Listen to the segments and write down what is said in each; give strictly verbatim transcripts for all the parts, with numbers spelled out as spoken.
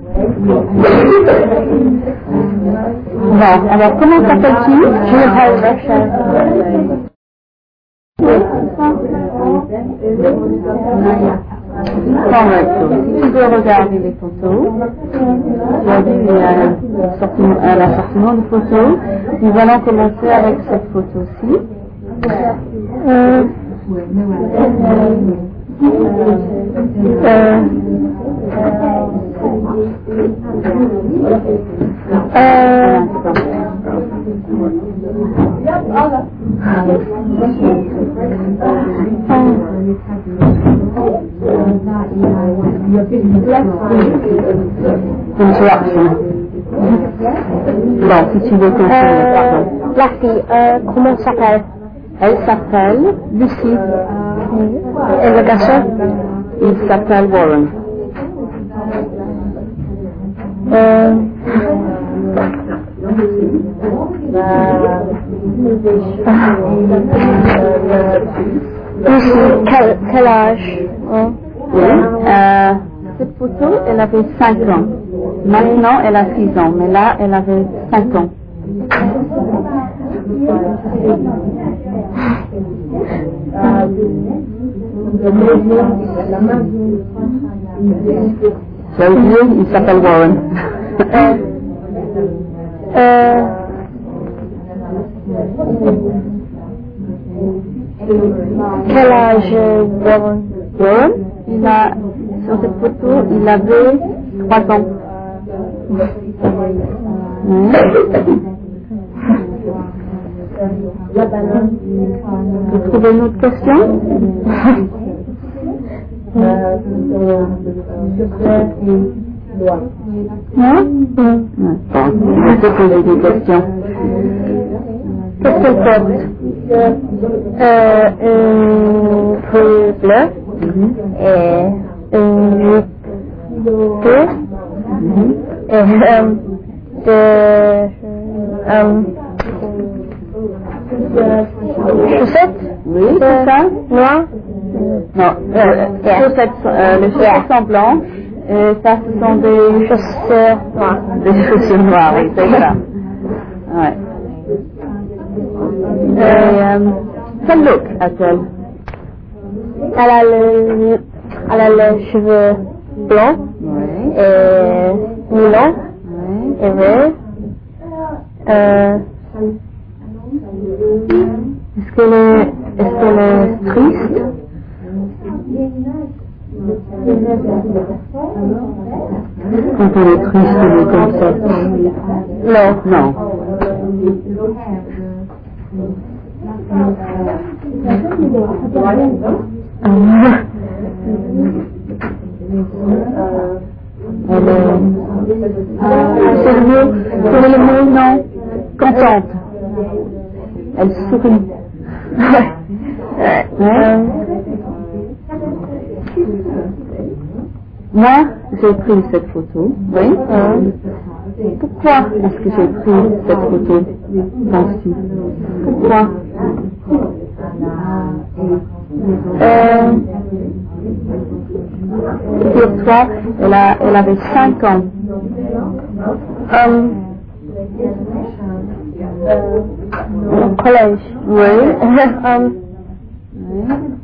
Bon, alors comment s'appelle-tu? Je m'appelle Rachel. Correcto. Si tu veux regarder les photos, tu as vu l'assortiment de photos. Nous allons commencer avec cette photo-ci. Euh, euh, euh, Interruption. Bon, si tu veux continuer, euh, pardon. la fille, euh, comment s'appelle? Elle s'appelle Lucie. Et le garçon? Il s'appelle Warren. Euh, Lucie, quel, quel âge? Hein? Oui. Euh, cette photo, elle avait cinq ans. Maintenant, elle a six ans, mais là, elle avait cinq ans. J'ai oublié, il s'appelle Warren. euh, euh, quel âge Warren? Warren, il a, sur cette photo, il avait trois ans. Oui. Vous trouvez une autre question? Non? Bon, je vais te poser des questions. Qu'est-ce qu'elle porte? Euh, une peau bleue et une jupe bleue et euh, de euh, chaussettes Oui, c'est ça? noires. Non, euh, Yeah. chaussettes, euh, les chaussettes Yeah. sont blanches et ça, ce sont des Chaussures noires. Des chaussures noires, oui, c'est ça. Ouais. Et euh, quel look a-t-elle? Elle a le, elle a les cheveux blancs Oui. et moulants Oui. et verts. Euh, Est-ce qu'elle est, est-ce qu'elle est triste? Quand elle est triste, elle est comme ça. non. Non. Elle est... C'est le mot, quel est le mot? Non. Contente. Elle sourit. Ouais. Moi, j'ai pris cette photo. Oui. Pourquoi est-ce que j'ai pris cette photo? Penses-tu? Pourquoi? Euh, Figure-toi, elle, a, elle avait cinq ans. Um, au collège. Oui. um, Oui.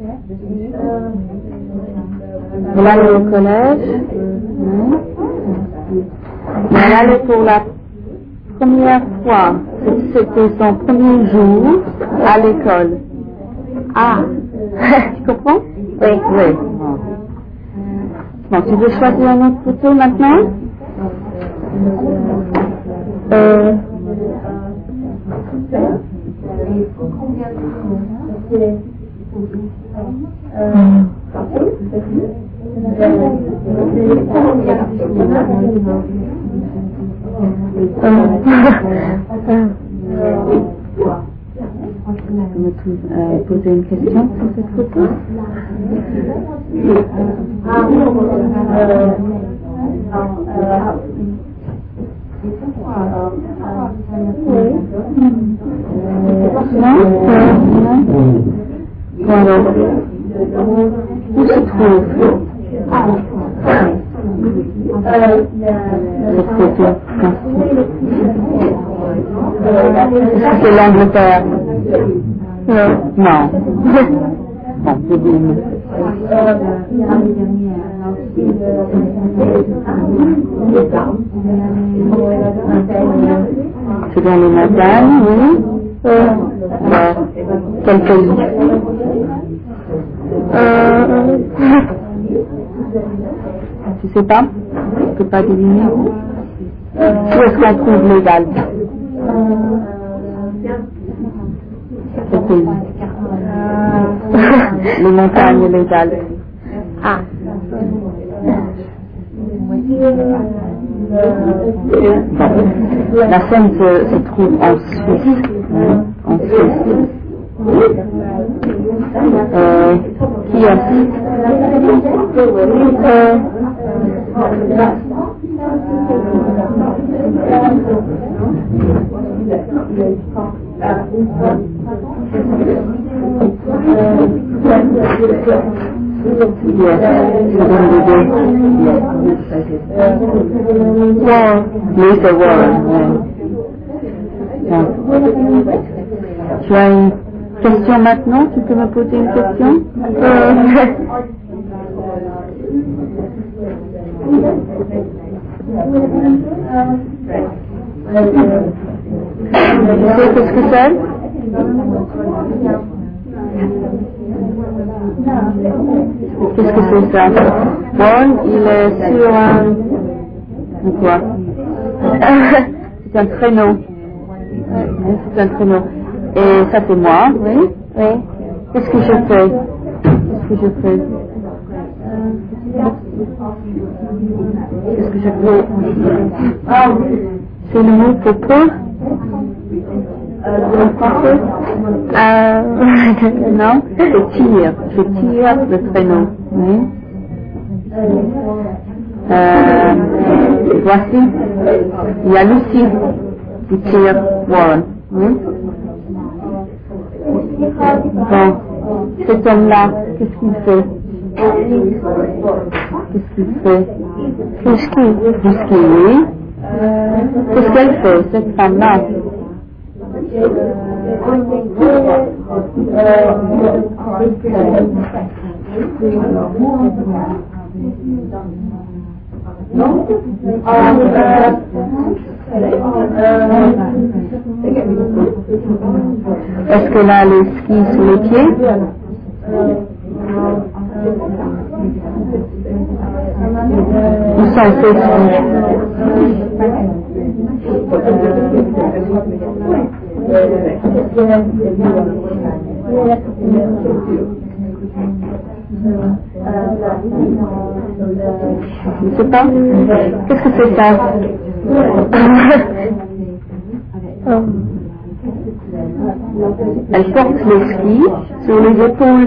Elle allait au collège. Oui. Mais elle allait pour la première fois. C'était son premier jour à l'école. Ah. Tu comprends? oui. Oui. Bon, tu veux choisir une autre photo maintenant? Euh, Je me trouve euh, poser une question sur cette photo. Non? Non? Bon alors, où se trouve? cette photo? Est-ce que c'est l'Angleterre? Non. Non. Bon, c'est bien. C'est dans les montagnes, oui. Euh, Alors, quel pays? euh, Tu sais pas? Tu peux pas deviner? Où est-ce qu'on trouve les Alpes? Quel pays? Les montagnes et les Alpes. ah. Bon. La Seine se, se trouve en Suisse. Hein, en Suisse. Euh, qui est-ce? Euh, Yes, je donne l'idée. Warren. Oui, c'est Warren. Ouais. Bon. Tu as une question maintenant? Tu peux me poser une question? Euh, Tu sais qu'est-ce que c'est? Qu'est-ce que c'est ça? Warren, il est sur un... Quoi? C'est un traîneau. C'est un traîneau. Et ça c'est moi, oui? oui. Qu'est-ce que je fais? Qu'est-ce que je fais? Qu'est-ce que je fais? C'est le mot pour peu? Euh, Non? Je tire. Je tire le traîneau. Oui. Euh, voici. Il y a Lucie qui tire Warren. Oui. Bon. Cet homme-là, qu'est-ce qu'il fait? Qu'est-ce qu'il fait? du ski. Du ski, oui. Qu'est-ce qu'elle fait, cette femme-là? Est-ce qu'elle a les skis sous les pieds? Où sont ses skis? Je ne sais pas. Qu'est-ce que c'est ça? Elle porte les skis sur les épaules.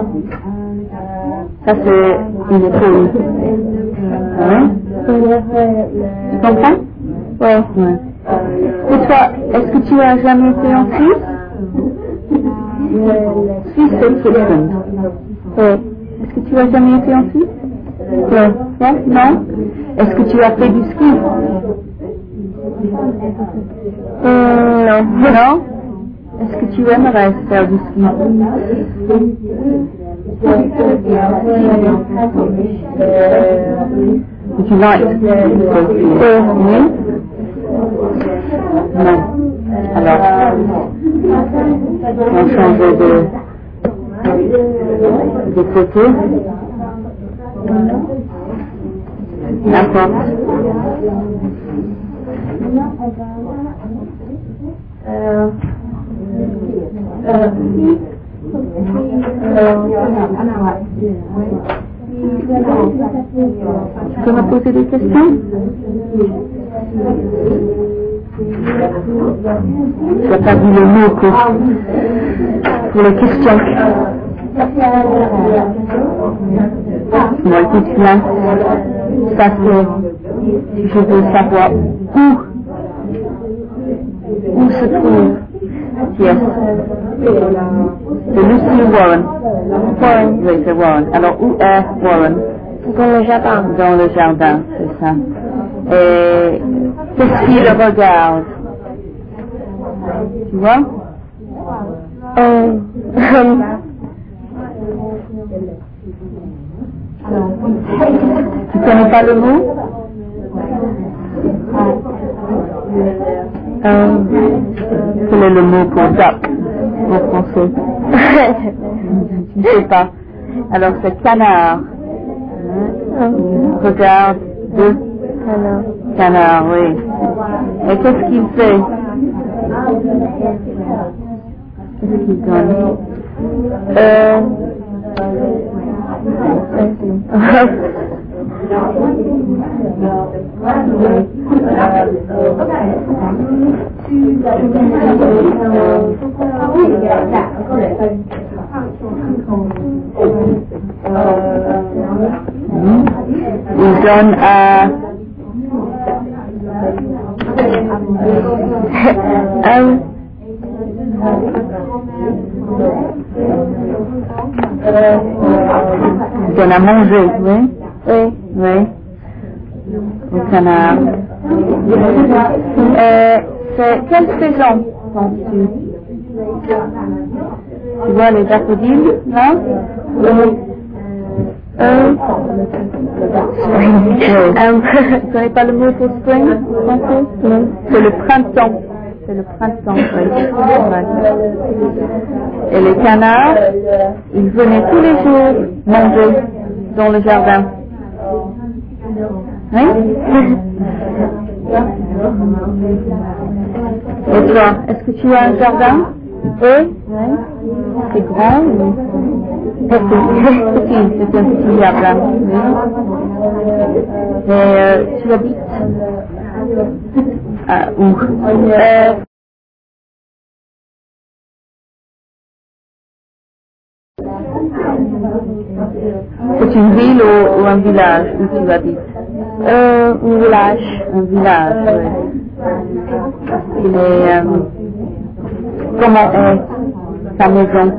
Ça c'est une épaule. Hein? Tu comprends? Ouais. Ouais. Et toi, est-ce que tu as jamais été en Suisse? Suisse, c'est Switzerland. Ouais. Est-ce que tu as jamais été en Suisse? Non. Non? Non? Est-ce que tu as fait du ski? Hum, non. Non? Est-ce que tu aimerais faire du ski? Would you like to go skiing? Oui? Non. Alors, on va changer de, de photo. D'accord. Euh, euh, Tu peux me poser des questions? Tu n'as pas dit le mot pour, pour les questions. Bon, écoute bien. Ça c'est, je veux savoir où, où se trouve Yes. C'est Lucy Warren. Warren. Oui, c'est Warren. Alors, où est Warren? Dans le jardin. Dans le jardin, c'est ça. Et qu'est-ce qu'il regarde? Tu vois? Euh, tu connais pas le mot? Euh, quel est le mot pour duck en français? Je ne sais pas. Alors c'est canard. Il regarde deux canard. Canard, oui. Et qu'est-ce qu'il fait? Qu'est-ce qu'il donne? Euh... Il donne à... um, Il donne à manger, oui? oui. Oui. Au canard. Euh, c'est quelle saison penses-tu? Tu vois les daffodils, là? Oui. Euh, tu connais pas le mot pour spring en français? Non. C'est le printemps. C'est le printemps, oui. Ouais. Et les canards, ils venaient tous les jours manger dans le jardin. Oui? Et toi, est-ce que tu as un jardin? Oui. Oui. C'est grand ou petit? Petit, c'est un petit jardin. Oui. Et euh, tu habites à où? Euh, c'est une ville ou, ou un village où tu habites? Euh, un village. Un village, oui. Et euh, comment est ta maison?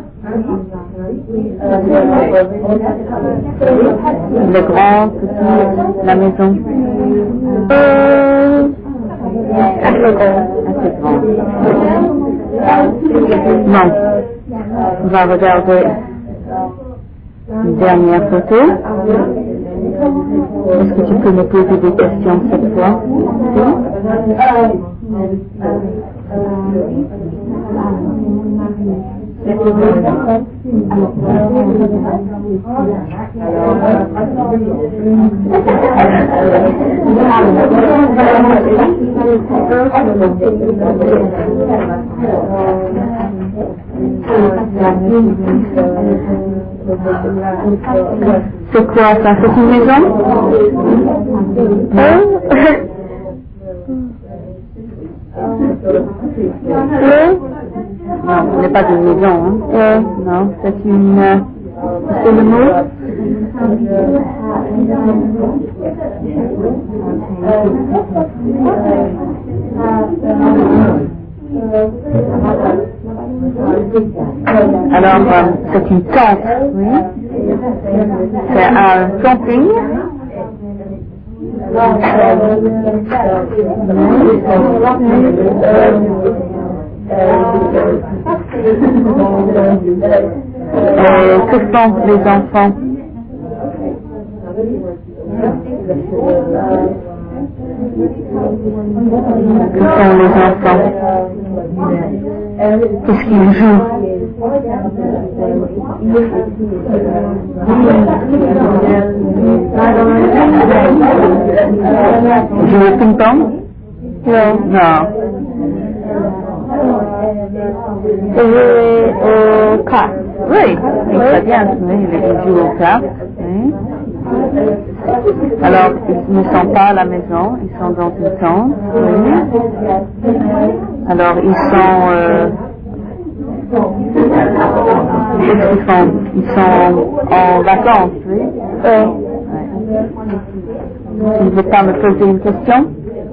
Elle est grande, petite, la maison? Euh, assez grand. Assez grande. Non. On va regarder une dernière photo. Est-ce que tu peux me poser des questions cette fois? C'est quoi ça? C'est une maison? Hein? Non? Non, ce n'est pas une maison, hein? Euh, Non, c'est une... Euh, c'est le mot? Alors, euh, c'est une tente, oui. C'est un camping. Et que font les enfants? Que font les enfants? Qu'est-ce qu'ils jouent? Jouer au ping-pong? non. Non. Jouer au kart. Oui, oui, très bien. Oui, ils jouent au cartes. Oui. Alors, ils ne sont pas à la maison, ils sont dans une tente. Oui. Alors, ils sont... Euh, qu'est-ce qu'ils font? Ils sont en vacances, oui. Oui. Ouais. Tu ne veux pas me poser une question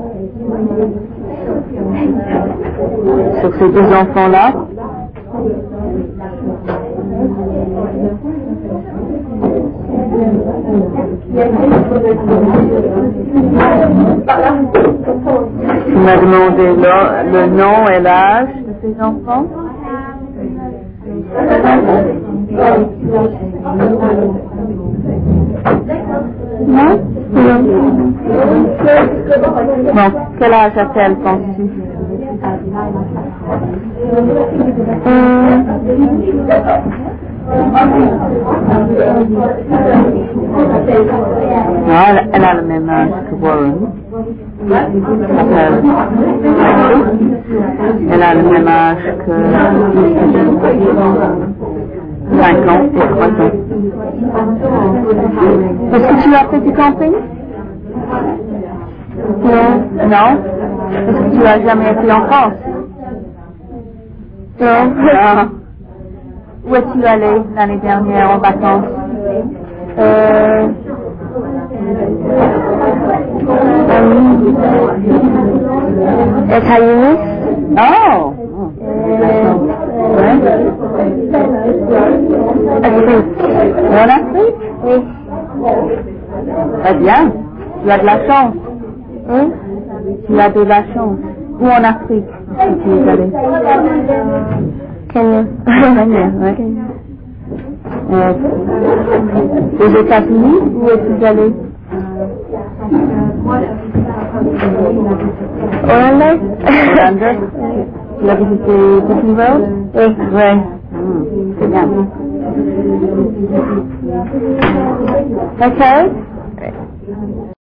sur ces deux enfants-là? Tu m'as demandé le, le nom et l'âge de tes enfants. Non? Non. Bon, quel âge a-t-elle, penses-tu? Euh, Non, elle, elle a le même âge que Warren. Elle, elle a le même âge que cinq ans et trois ans. Est-ce que tu as fait du camping? non. Non? Est-ce que tu as jamais été en France? Non. Ah. Où es-tu allé l'année dernière en vacances? Euh, États-Unis. Oh! Ouais. Afrique. En Afrique? Oui. Très bien. Tu as de la chance. Hein? Tu as de la chance. Où en Afrique est-ce que tu es allé? Kenya. Kenya, ouais. Euh, aux États-Unis, où es-tu allé? Hollandais. Hollande. Tu as visité Disney World? Oui. Ouais. Mmh, c'est bien. Ok.